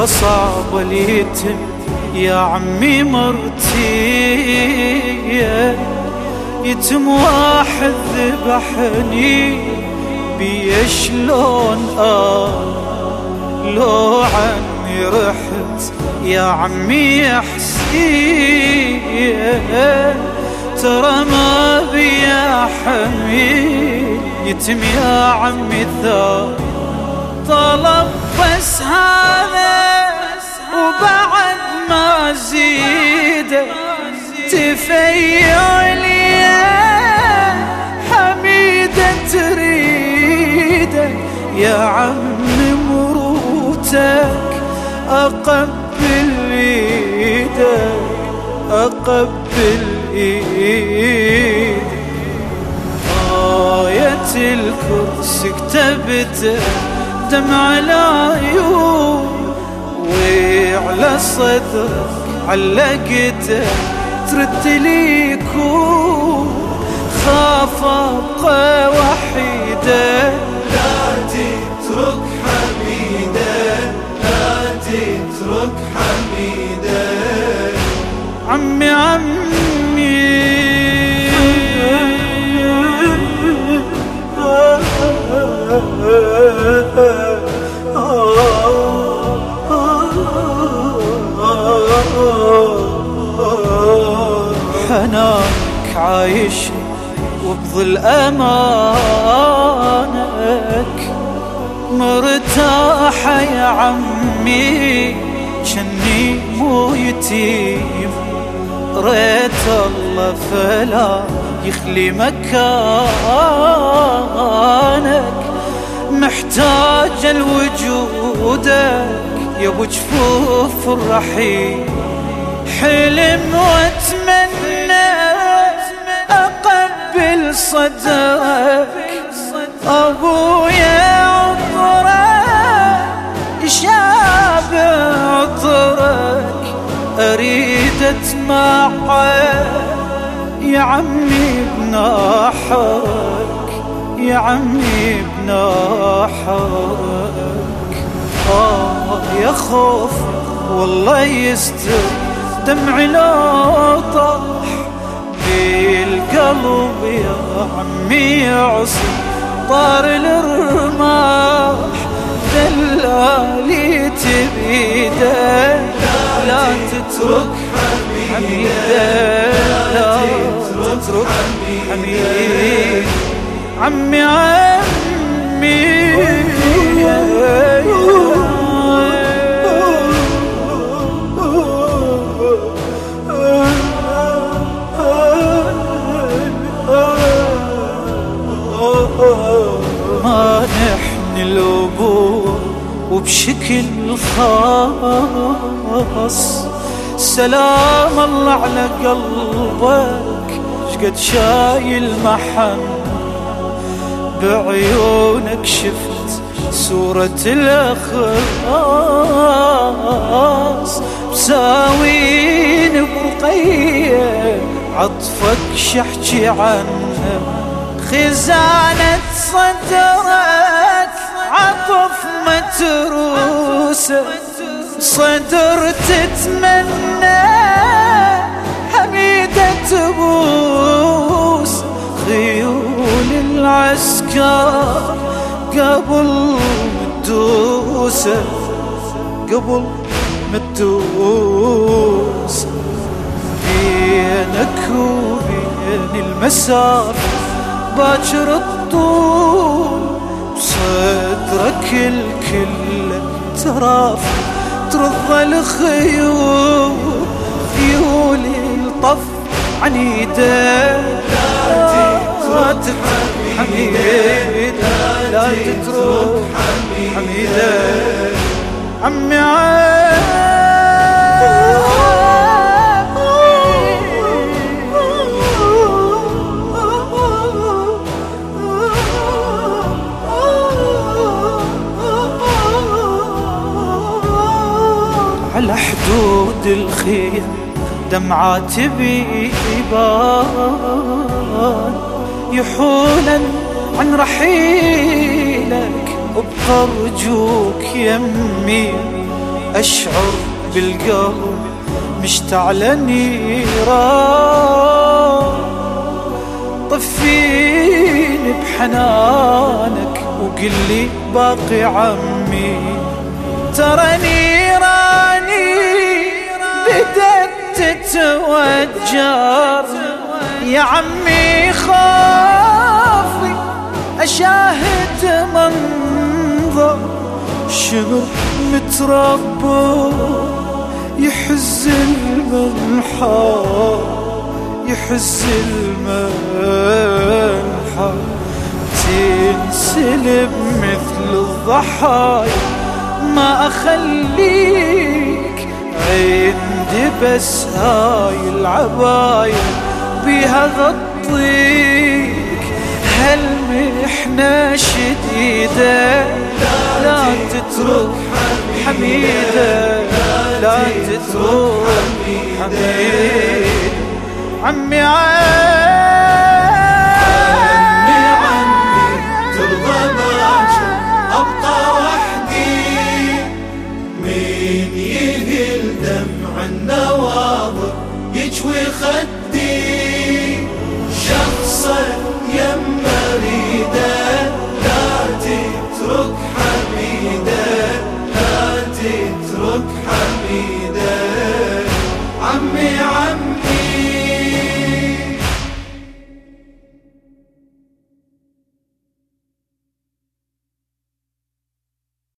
صعب اليتم يا عمي مرتين، يتم واحد ذبحني بيه شلون لو عني رحت يا عمي حسين، ترى ما بيا حميل يتم يا عمي طلب بس هذا وبعد ما زيده، تفيل يا حميدة تريده يا عمي مروتك أقبل إيدك أقبل إيدك. آية الكرسي كتبته دمع العيون وعلى صدرك علقته ترد لي كون، خاف أبقى وحيدة لا تترك حميدة لا تترك حميدة. عمي حنانك عايش وبظل أمانك مرتاحة يا عمي جني مو يتيم، ريت الله فلا يخلي مكانك، محتاج لوجودك يا ابو جفوف الرحيم، حلم واتمنى اقبل صدرك ابويا عطرك شابع عطرك اريد اتمعك يا عمي بناحرك يا عمي بناحرك. يا خوف والله يستر دمعي لو طاح بالقلب يا عمي عصي طار الرماح، دلالي تبيده لا تترك حميدة لا تترك حميدة. عمي ما نحن الأبوة وبشكل خاص، سلام الله على قلبك شقد شايل محن، بعيونك شفت صورة الأخلاص، مساوين برقية عطفك شحكي عنه، خزانة صدرك عطف متروسة، صدر تتمنى حميدة تبوس، خيول العسكر قبل متدوسة قبل متدوسة، بينك وبين المسافة باكر الطول، بصدرك الكل تراف ترضى الخيول، خيول الطف عنيدة لا تترك حميدة لا تترك حميدة. عمي على حدود الخير دمعات بيبان، يحولا عن رحيلك ابقى ارجوك يمي أشعر بالقلب مشتعل نيران. طفيني بحنانك وقل لي باقي عمي، ترى نيراني بدت تتوجر يا عمي، خافي أشاهد منظر شمر متربى يحز المنحى، يحز المنحى. تنسلب مثل الضحايا ما أخليك عندي، بس هاي العباية بيها غطيك. هالمحنة شديدة لا تترك حميدة، لا تترك حميدة. عمي عمي ترضى باجر أبقى وحدي، مين يهل دمع النواظر يجوي خدي، شخصك يم مريده لا تترك حميده، لا تترك حميده.